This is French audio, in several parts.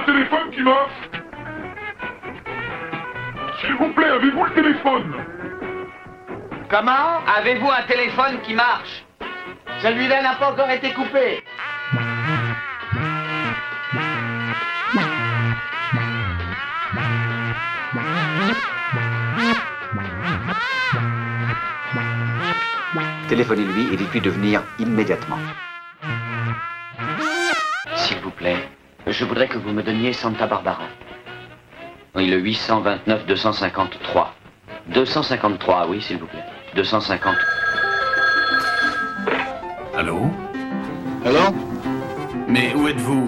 téléphone qui marche? S'il vous plaît, avez-vous le téléphone? Comment? Avez-vous un téléphone qui marche? Celui-là n'a pas encore été coupé. Téléphonez-lui et dites-lui de venir immédiatement. S'il vous plaît, je voudrais que vous me donniez Santa Barbara. Oui, le 829 253. 253, oui, s'il vous plaît. 250. Allô? Allô? Mais où êtes-vous?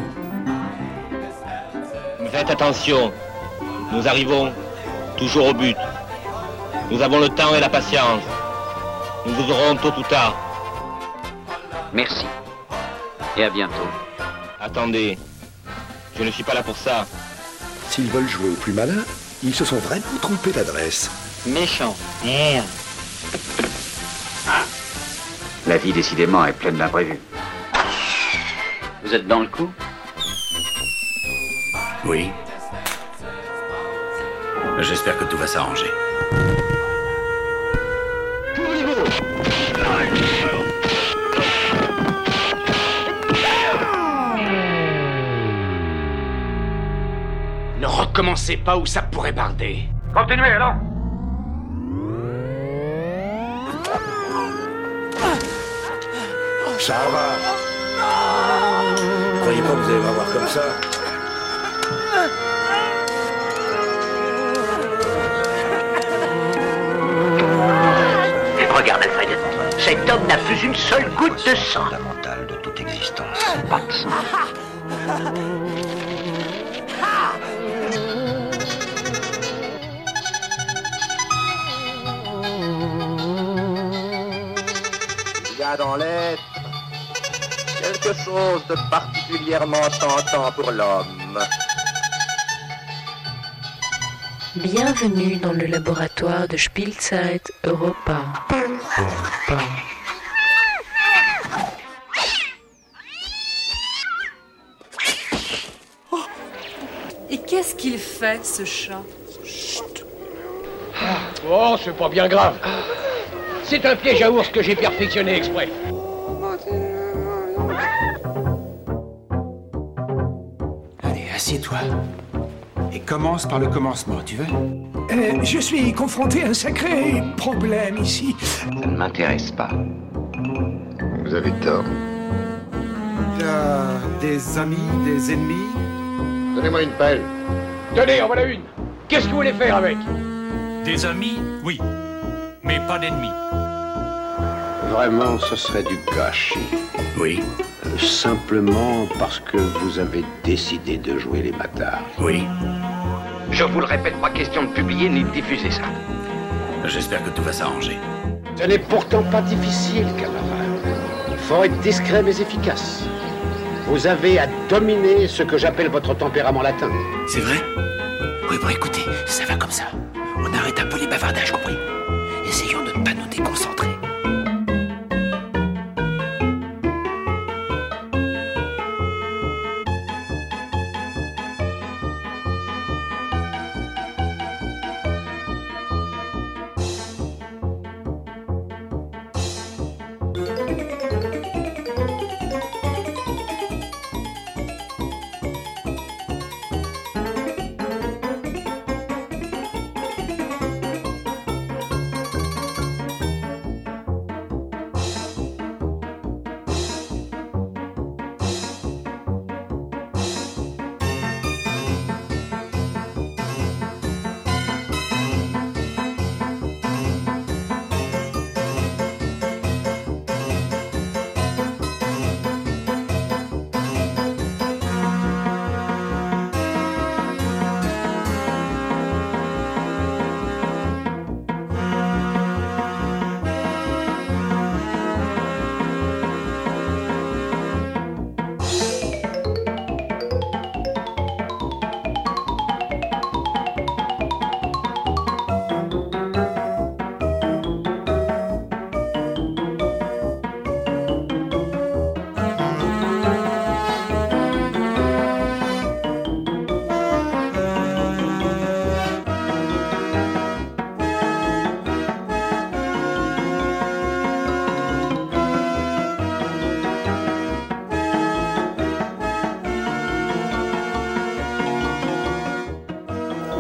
Faites attention. Nous arrivons toujours au but. Nous avons le temps et la patience. Nous vous aurons tôt ou tard. Merci. Et à bientôt. Attendez. Je ne suis pas là pour ça. S'ils veulent jouer au plus malin, ils se sont vraiment trompés d'adresse. Méchant. Merde. La vie, décidément, est pleine d'imprévus. Vous êtes dans le coup? Oui. J'espère que tout va s'arranger. Ne recommencez pas ou ça pourrait barder. Continuez alors. Ça va. Croyez pas que vous allez m'avoir comme ça. Regarde, Alfred. Cet homme n'a plus une seule goutte de sang. Fondamental de toute existence. Pas de sang. Il y a dans l'être quelque chose de particulièrement tentant pour l'homme. Bienvenue dans le laboratoire de Spielzeit Europa. Et qu'est-ce qu'il fait, ce chat? Oh, c'est pas bien grave. C'est un piège à ours que j'ai perfectionné exprès. Allez, assieds-toi. Et commence par le commencement, tu veux? Je suis confronté à un sacré problème ici. Ça ne m'intéresse pas. Vous avez tort. Il y a des amis, des ennemis? Donnez-moi une pelle. Tenez, en voilà une. Qu'est-ce que vous voulez faire avec? Des amis, oui. Mais pas d'ennemis. Vraiment, ce serait du gâchis. Oui. Simplement parce que vous avez décidé de jouer les bâtards. Oui. Je vous le répète, pas question de publier ni de diffuser ça. J'espère que tout va s'arranger. Ce n'est pourtant pas difficile, camarade. Il faut être discret mais efficace. Vous avez à dominer ce que j'appelle votre tempérament latin. C'est vrai? Oui, bon, écoutez, ça va comme ça. On arrête un peu les bavardages, compris? Essayons de ne pas nous déconcentrer.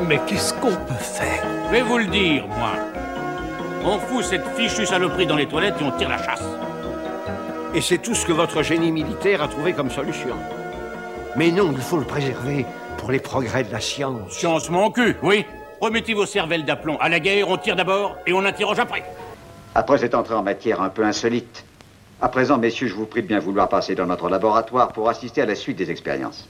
Mais qu'est-ce qu'on peut faire? Je vais vous le dire, moi. On fout cette fichue saloperie dans les toilettes et on tire la chasse. Et c'est tout ce que votre génie militaire a trouvé comme solution. Mais non, il faut le préserver pour les progrès de la science. Science mon cul, oui. Remettez vos cervelles d'aplomb. À la guerre, on tire d'abord et on interroge après. Après cette entrée en matière un peu insolite, à présent, messieurs, je vous prie de bien vouloir passer dans notre laboratoire pour assister à la suite des expériences.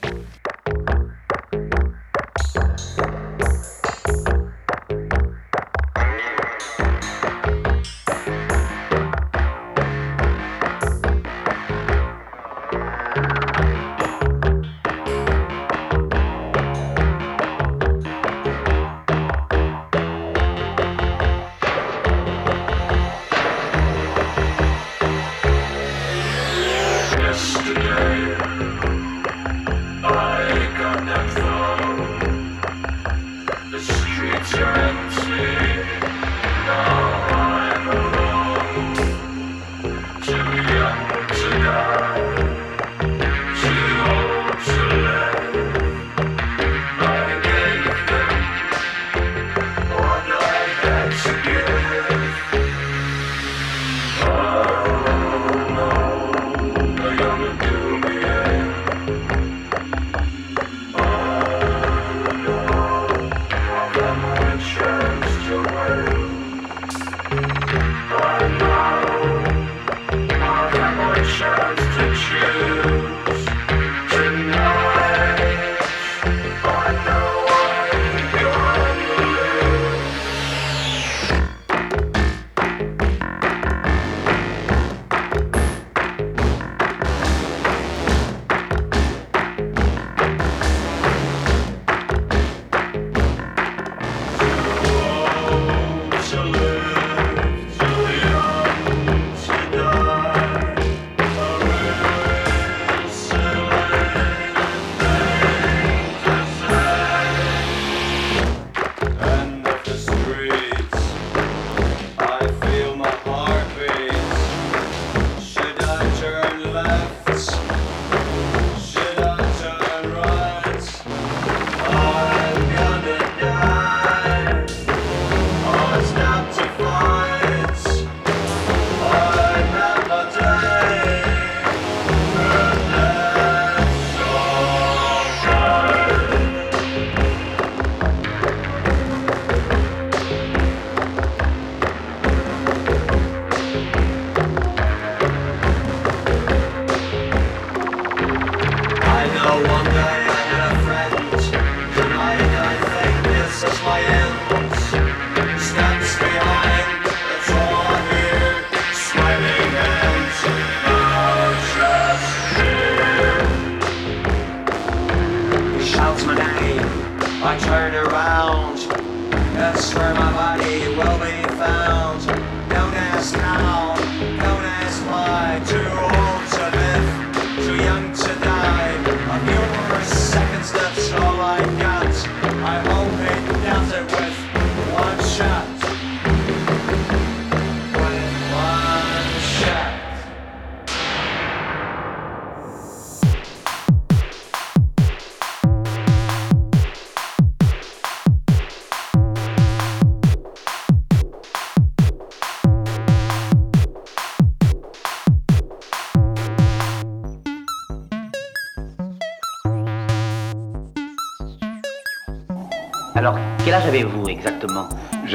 Alors, quel âge avez-vous exactement?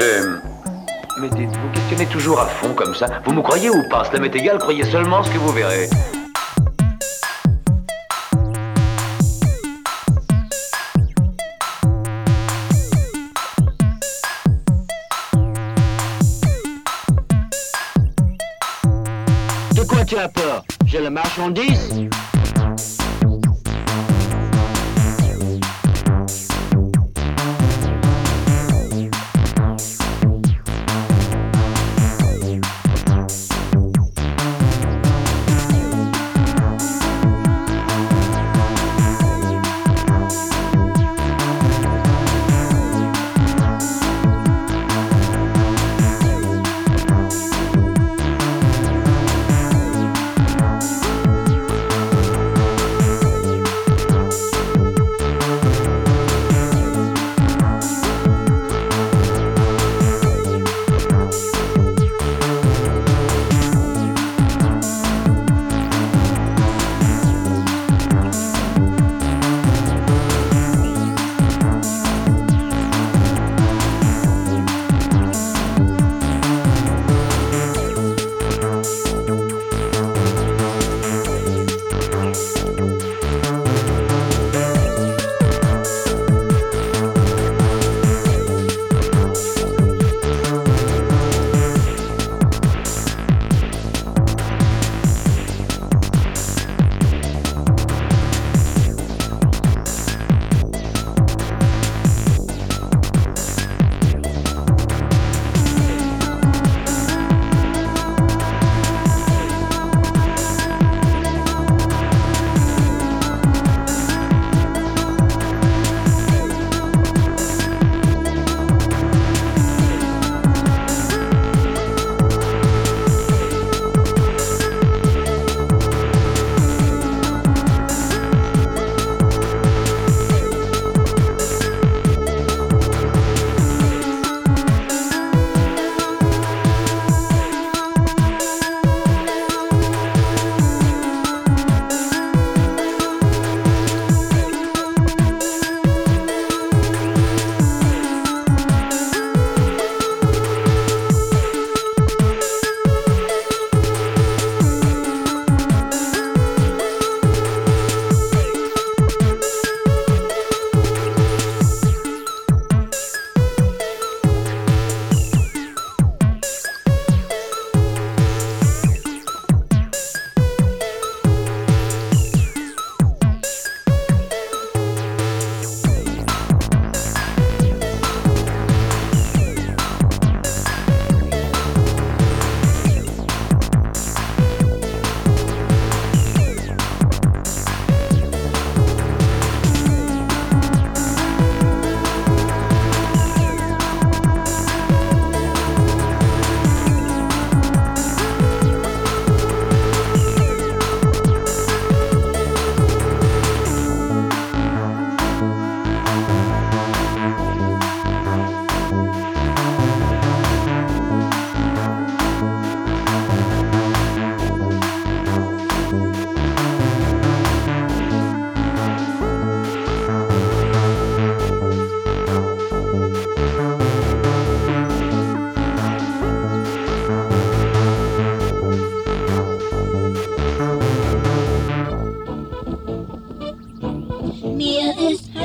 Mais vous questionnez toujours à fond comme ça. Vous me croyez ou pas? Cela m'est égal, croyez seulement ce que vous verrez. De quoi tu as peur? J'ai la marchandise?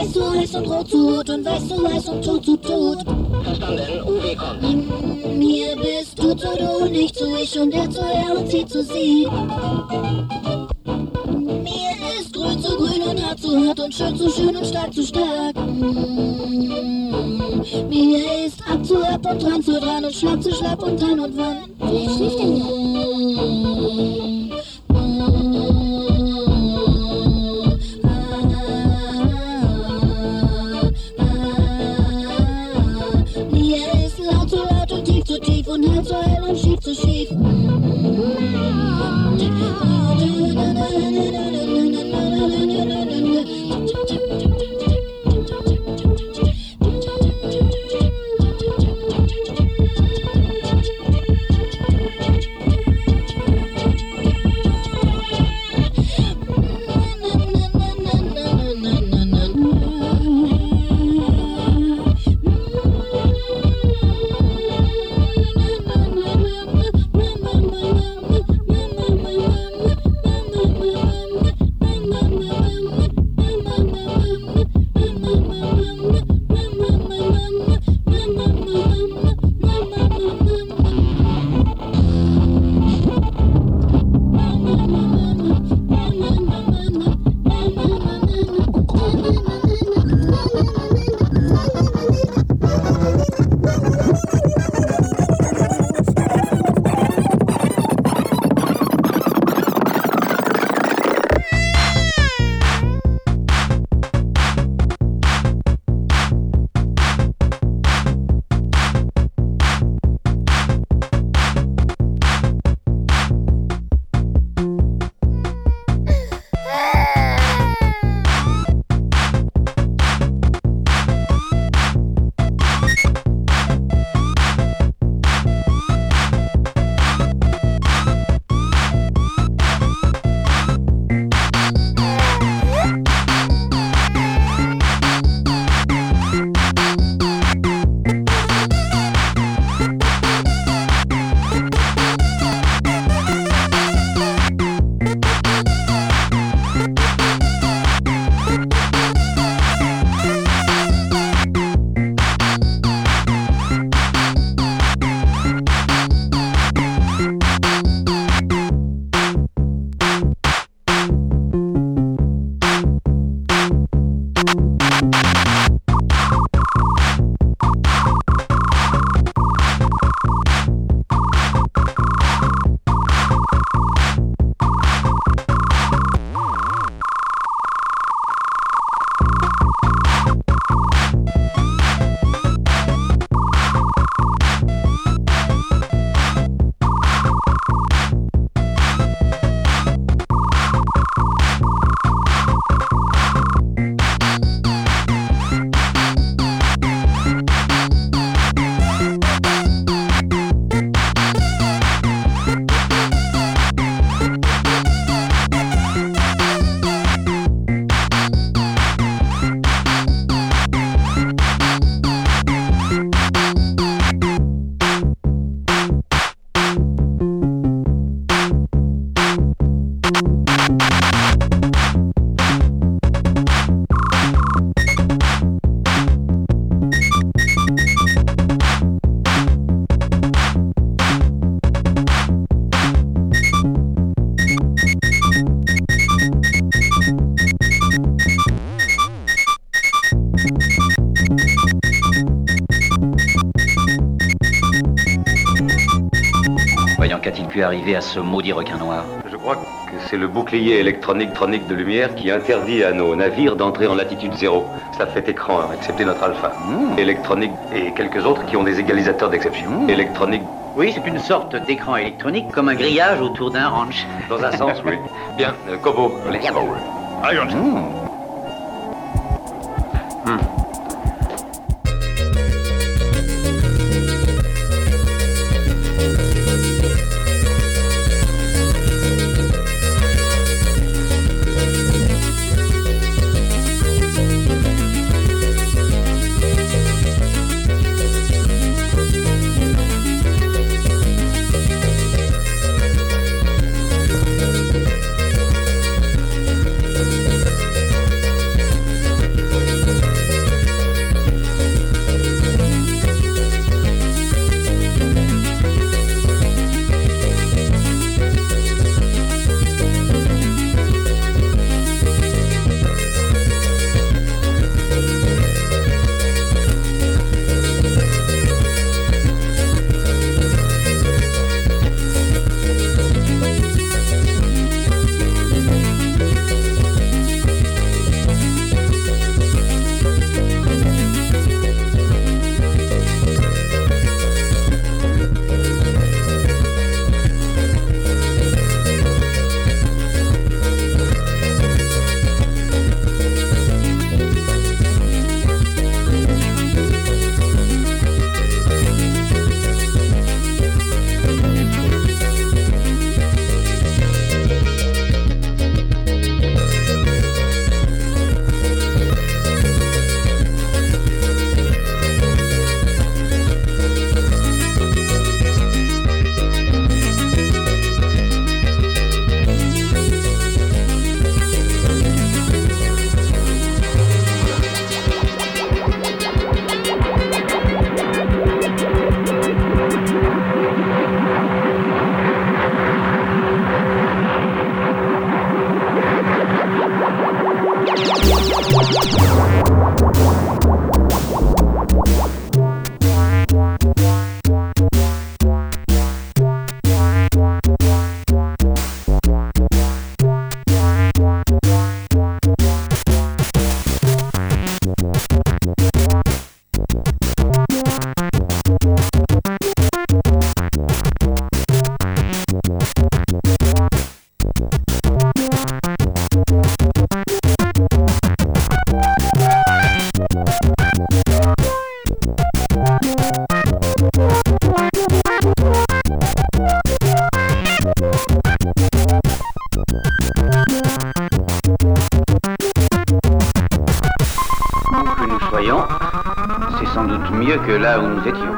heiß, so heiß und rot zu rot und weiß, so weiß und tot zu tot. Verstanden, Uwe kommt. Mir bist du zu du, nicht zu ich und er zu er und sie zu sie. Mir ist grün zu grün und hart zu hart und schön zu schön und stark zu stark. Mir ist ab zu ab und dran zu dran und schlapp zu schlapp und dran und wann. Wer schläft denn hier? Mir ist laut zu laut und tief zu tief und hell zu hell und schief zu schief. Voyons, qu'a-t-il pu arriver à ce maudit requin noir? Je crois que c'est le bouclier électronique de lumière qui interdit à nos navires d'entrer en latitude zéro. Ça fait écran, excepté notre alpha. Électronique et quelques autres qui ont des égalisateurs d'exception. Électronique. Oui, c'est une sorte d'écran électronique, comme un grillage autour d'un ranch. Dans un sens, oui. Bien, Kobo, let's go. C'est sans doute mieux que là où nous étions.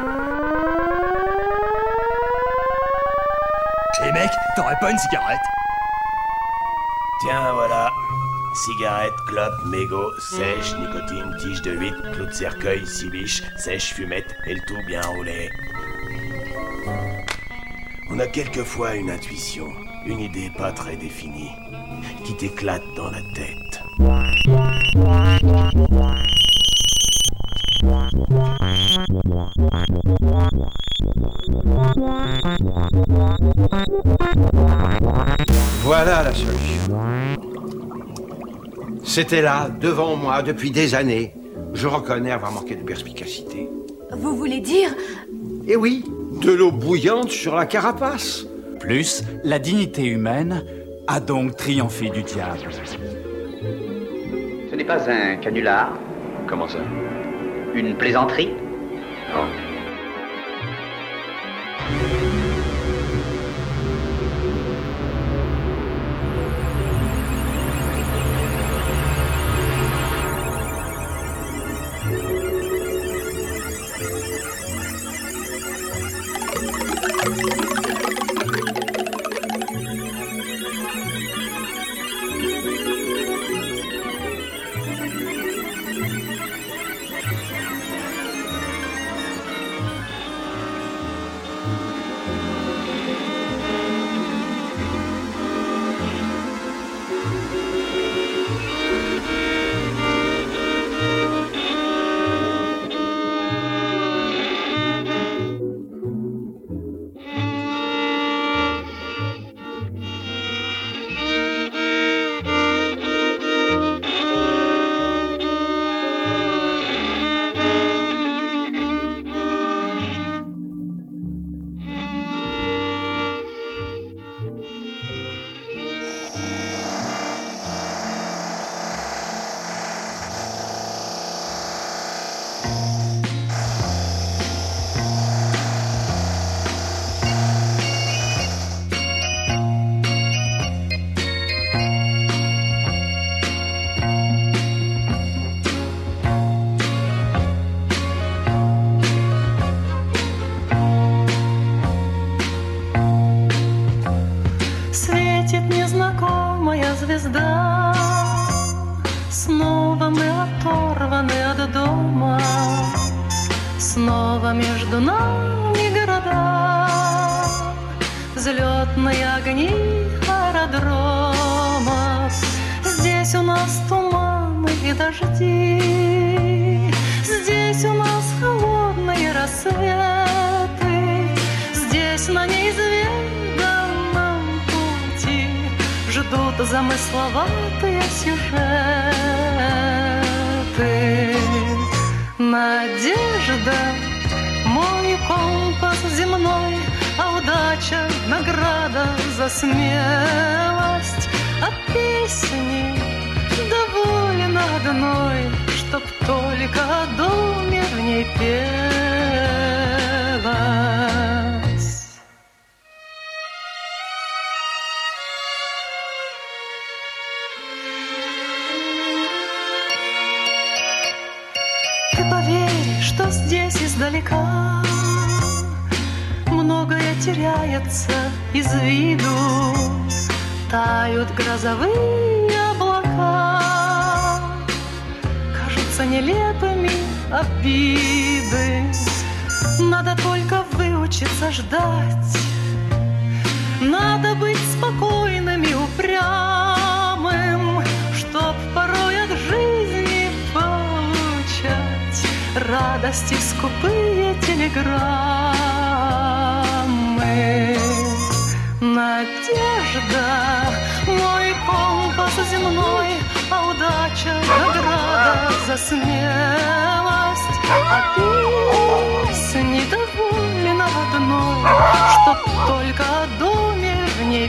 Hé mec, t'aurais pas une cigarette? Tiens, voilà. Cigarette, clope, mégot, sèche, nicotine, tige de huître, clou de cercueil, cibiche, sèche, fumette, et le tout bien roulé. On a quelquefois une intuition, une idée pas très définie, qui t'éclate dans la tête. Voilà la solution. C'était là, devant moi, depuis des années. Je reconnais avoir manqué de perspicacité. Vous voulez dire? Eh oui, de l'eau bouillante sur la carapace. Plus, la dignité humaine a donc triomphé du diable. Ce n'est pas un canular? Comment ça? Une plaisanterie? Non. звезда. Снова мы оторваны от дома, снова между нами города, взлетные огни аэродромов. Здесь у нас туманы и дожди, здесь у нас холодные рассветы, здесь на неизведанном пути ждут замысловатые сюжеты. Надежда, мой компас земной, а удача — награда за смелость. А песни довольно одной, чтоб только о доме в ней пелось. Ты поверь, что здесь издалека многое теряется из виду, тают грозовые облака, кажутся нелепыми обиды. Надо только выучиться ждать, надо быть спокойным и упрямым, чтоб порой от жизни радости скупые телеграммы. Надежда, мой компас земной, а удача награда за смелость. А песни довольно одной, чтоб только о доме в ней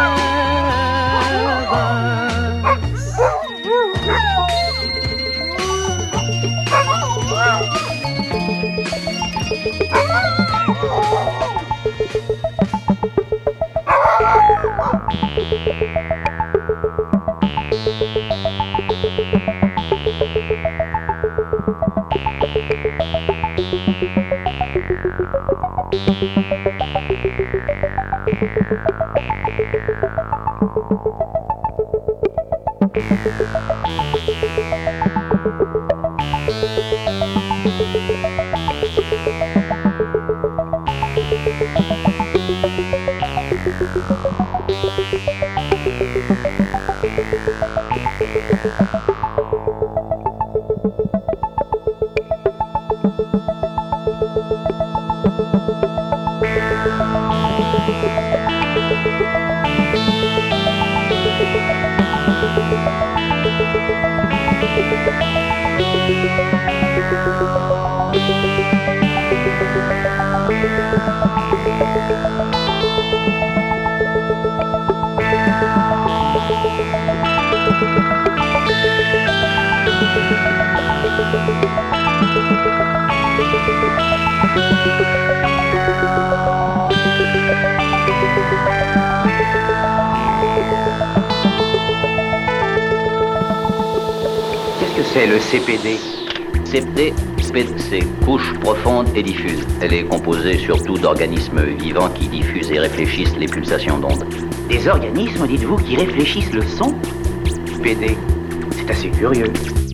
Qu'est-ce que c'est le CPD? CPD, c'est couche profonde et diffuse. Elle est composée surtout d'organismes vivants qui diffusent et réfléchissent les pulsations d'ondes. Des organismes, dites-vous, qui réfléchissent le son? PD, c'est assez curieux.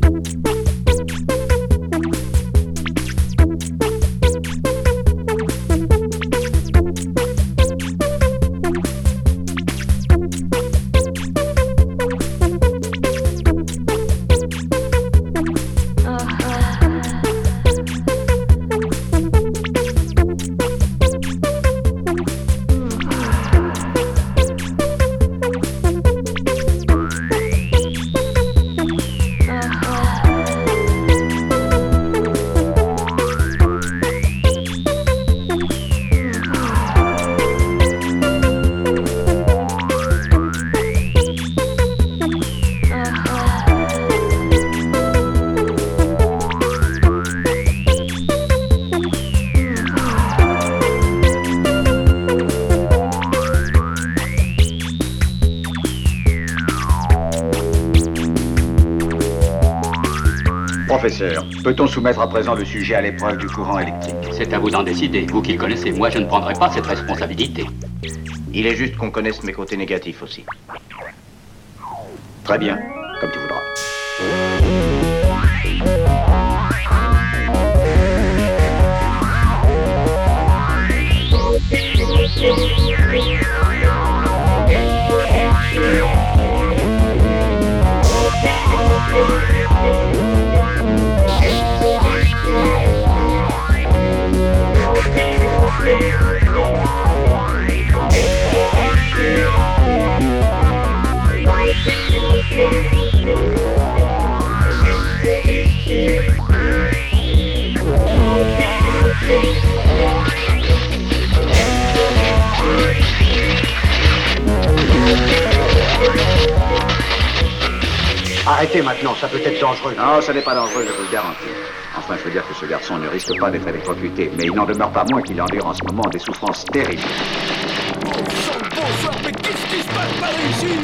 Professeur, peut-on soumettre à présent le sujet à l'épreuve du courant électrique? C'est à vous d'en décider, vous qui le connaissez. Moi, je ne prendrai pas cette responsabilité. Il est juste qu'on connaisse mes côtés négatifs aussi. Très bien, comme tu voudras. Arrêtez maintenant, ça peut être dangereux. Non, ça n'est pas dangereux, je vous le garantis. Enfin, je veux dire que ce garçon ne risque pas d'être électrocuté, mais il n'en demeure pas moins qu'il endure en ce moment des souffrances terribles. Bonsoir, mais qu'est-ce qui se passe par ici?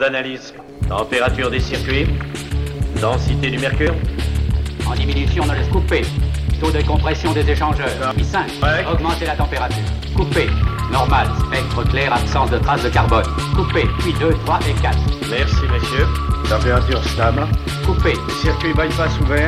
d'analyse. Température des circuits. Densité du mercure. En diminution, on laisse couper. Taux de compression des échangeurs. 5. Augmenter la température. Couper. Normal. Spectre clair, absence de traces de carbone. Couper. Puis 2, 3 et 4. Merci, messieurs. Température stable. Couper. Circuit bypass ouvert.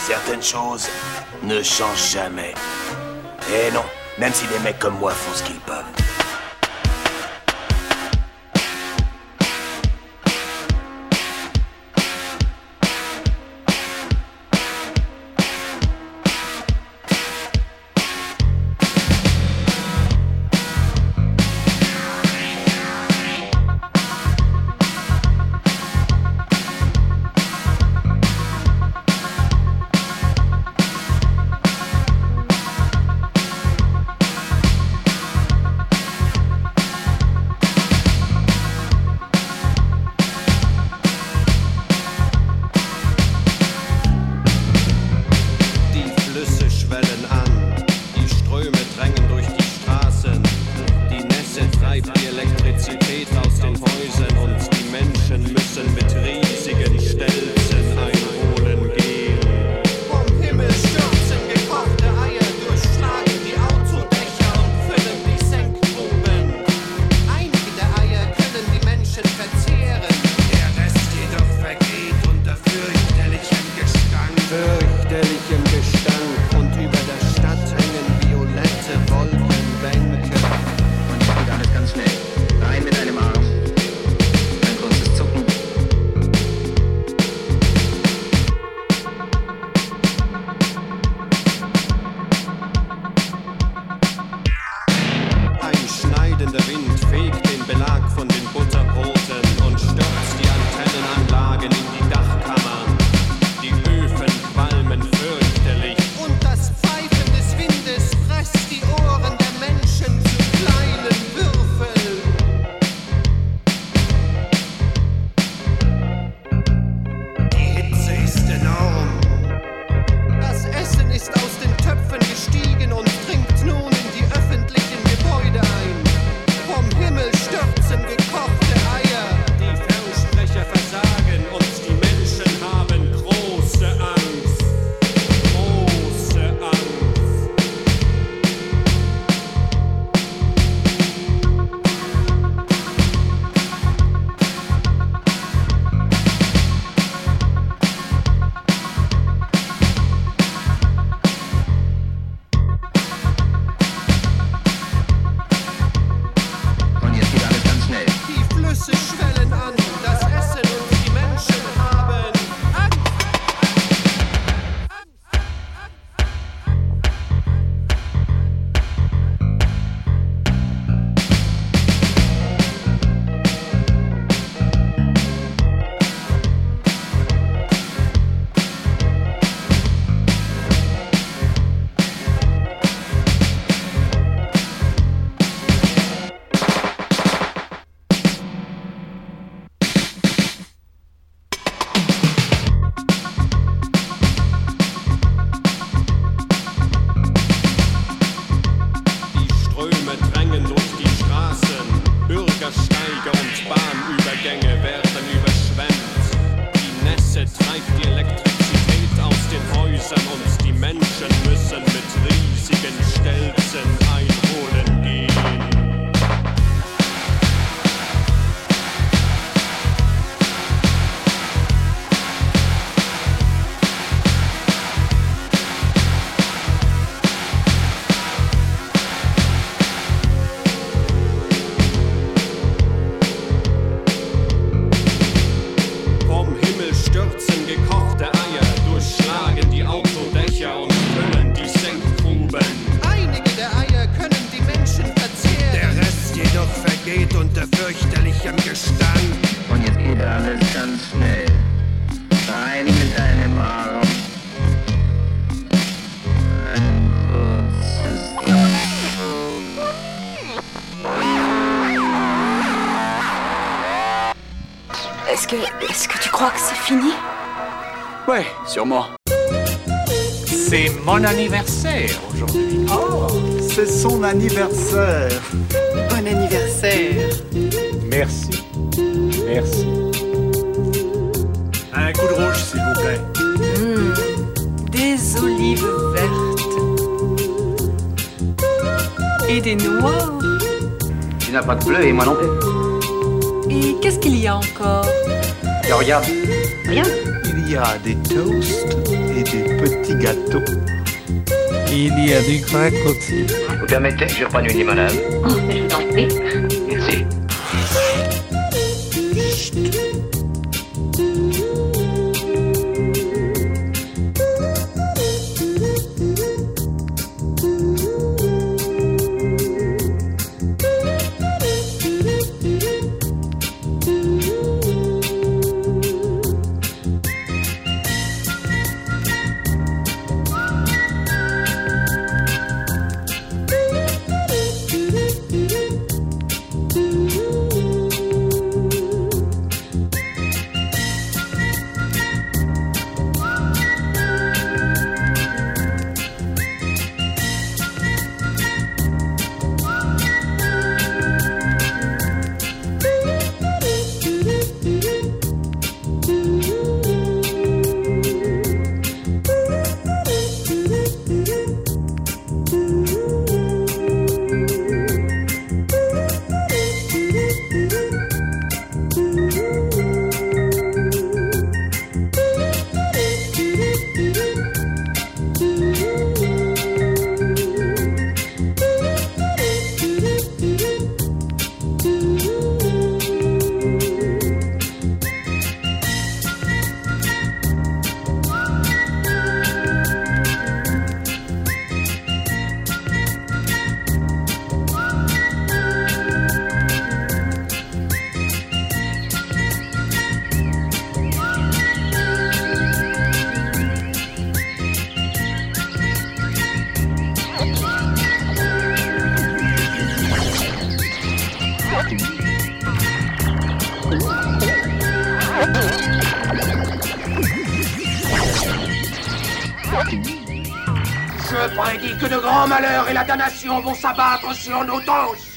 Certaines choses ne changent jamais. Et non, même si des mecs comme moi font ce qu'ils peuvent. Est-ce que tu crois que c'est fini? Ouais, sûrement. C'est mon anniversaire aujourd'hui. Oh, c'est son anniversaire. Bon anniversaire. Merci. Merci. Un coup de rouge, s'il vous plaît. Des olives vertes. Et des noix. Tu n'as pas de bleu et moi non plus. Et qu'est-ce qu'il y a encore? Et regarde. Rien. Il Il y a des toasts et des petits gâteaux. Il y a du grec aussi. Vous permettez que je reprenne une limonade? Oh, je vous en prie. Merci. Je prédis que de grands malheurs et la damnation vont s'abattre sur nous tous.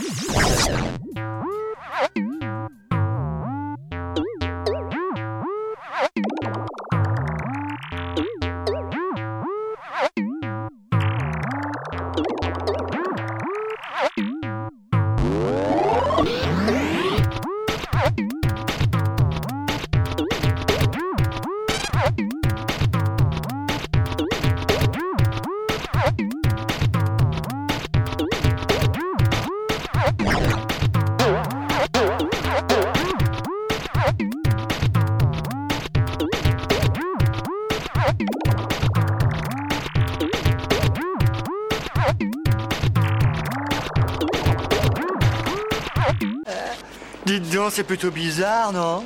Dites donc, c'est plutôt bizarre, non?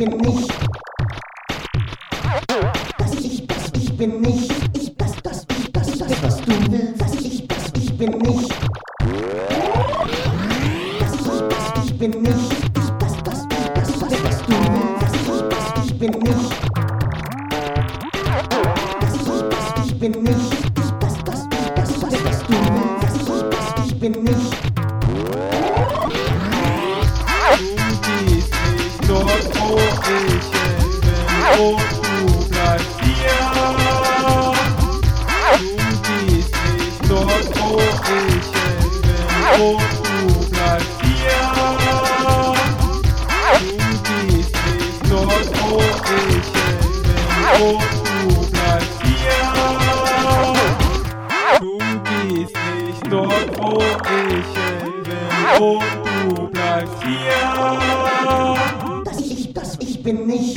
bin nicht. Ich bin nicht. Das, was du willst. Ich bin nicht. Ich bin nicht. Das, was du willst. Ich bin nicht. Ich bin nicht. Das, was du willst. Ich bin nicht. Du gehst nicht dort, wo ich hin will, und du bleibst hier. Du gehst nicht dort, wo ich hin will, und du bleibst hier. Du gehst nicht dort, wo ich hin will, und du bleibst hier. Du gehst nicht dort, wo ich hin will, und du bleibst hier. Das ich bin nicht.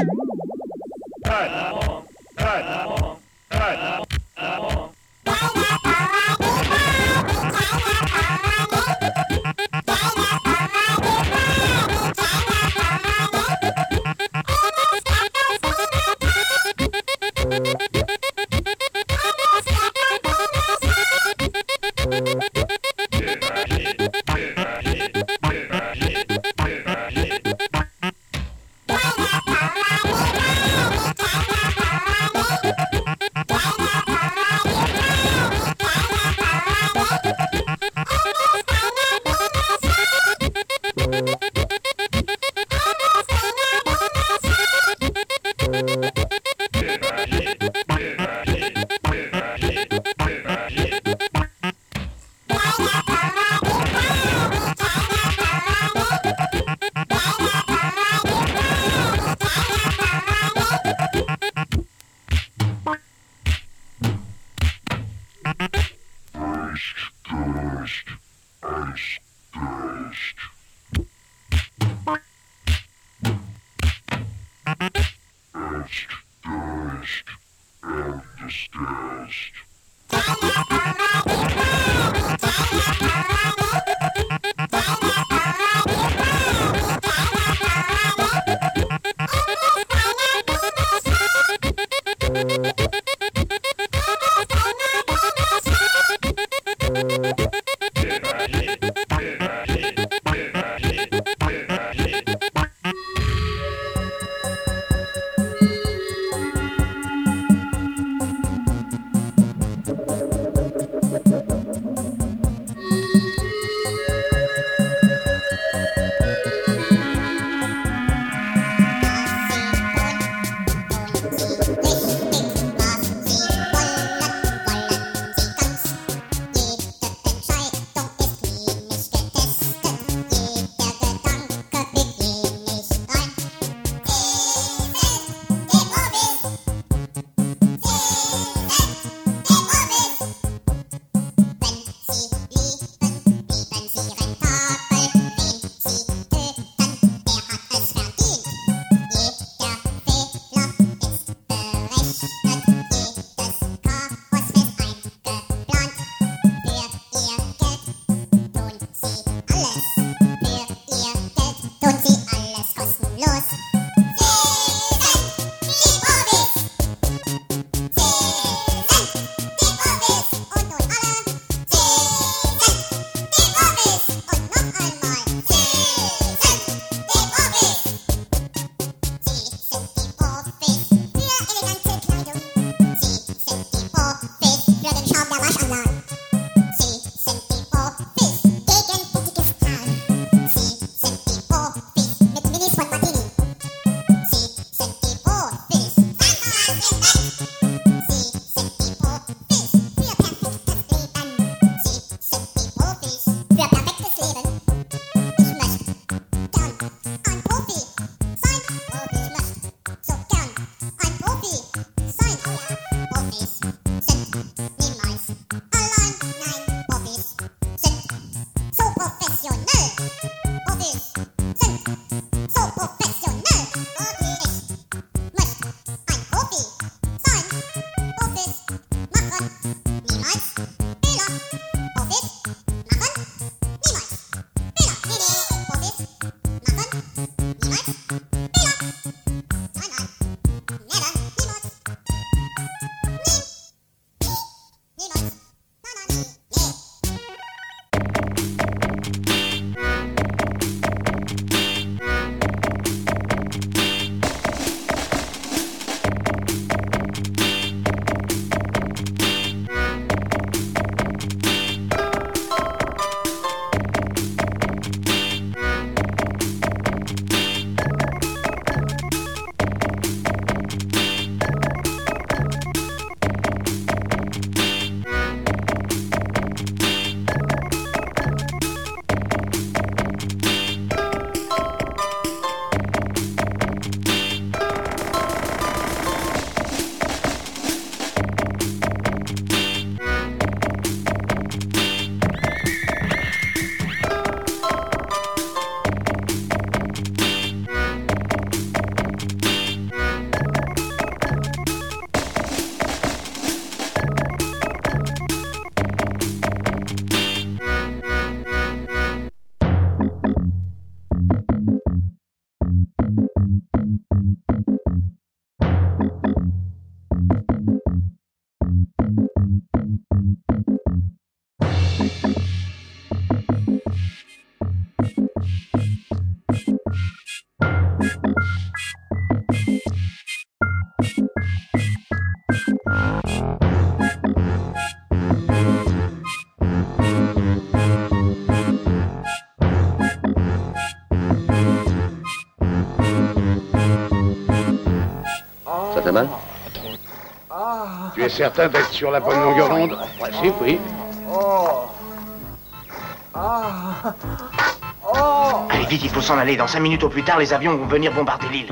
fait mal? Tu es certain d'être sur la bonne longueur d'onde? Si, oui. Allez vite, il faut s'en aller. Dans 5 minutes au plus tard, les avions vont venir bombarder l'île.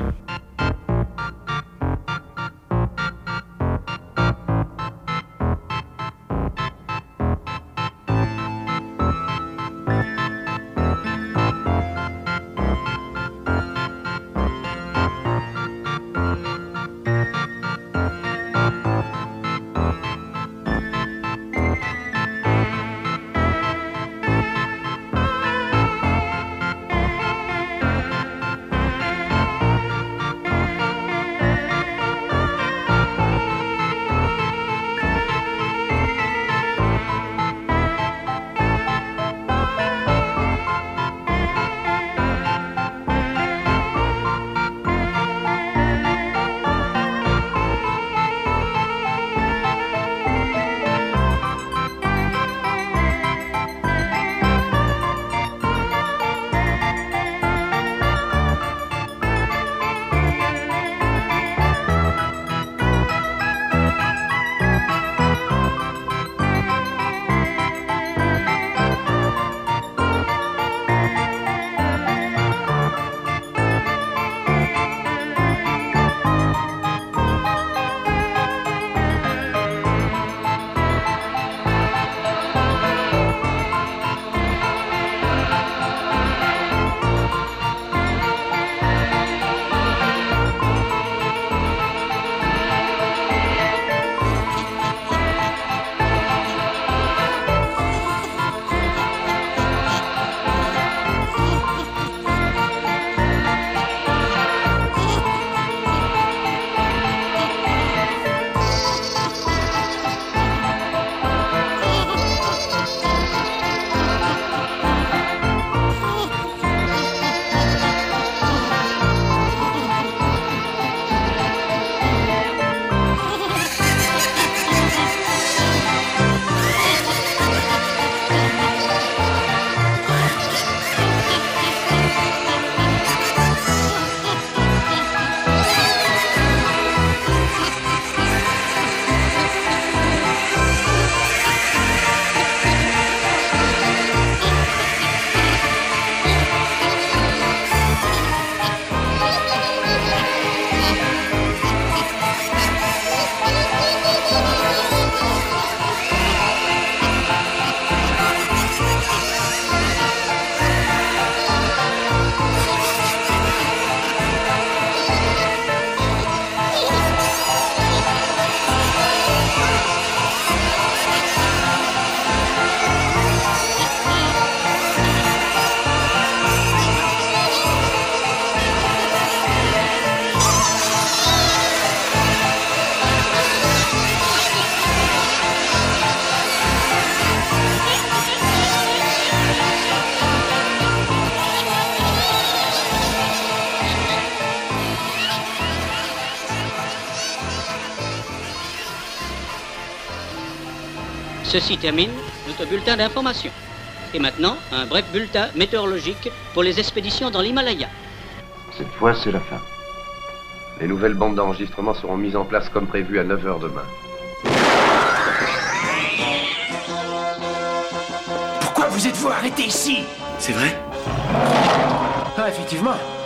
Ceci termine notre bulletin d'information. Et maintenant, un bref bulletin météorologique pour les expéditions dans l'Himalaya. Cette fois, c'est la fin. Les nouvelles bandes d'enregistrement seront mises en place comme prévu à 9h demain. Pourquoi vous êtes-vous arrêté ici? C'est vrai? Ah, effectivement.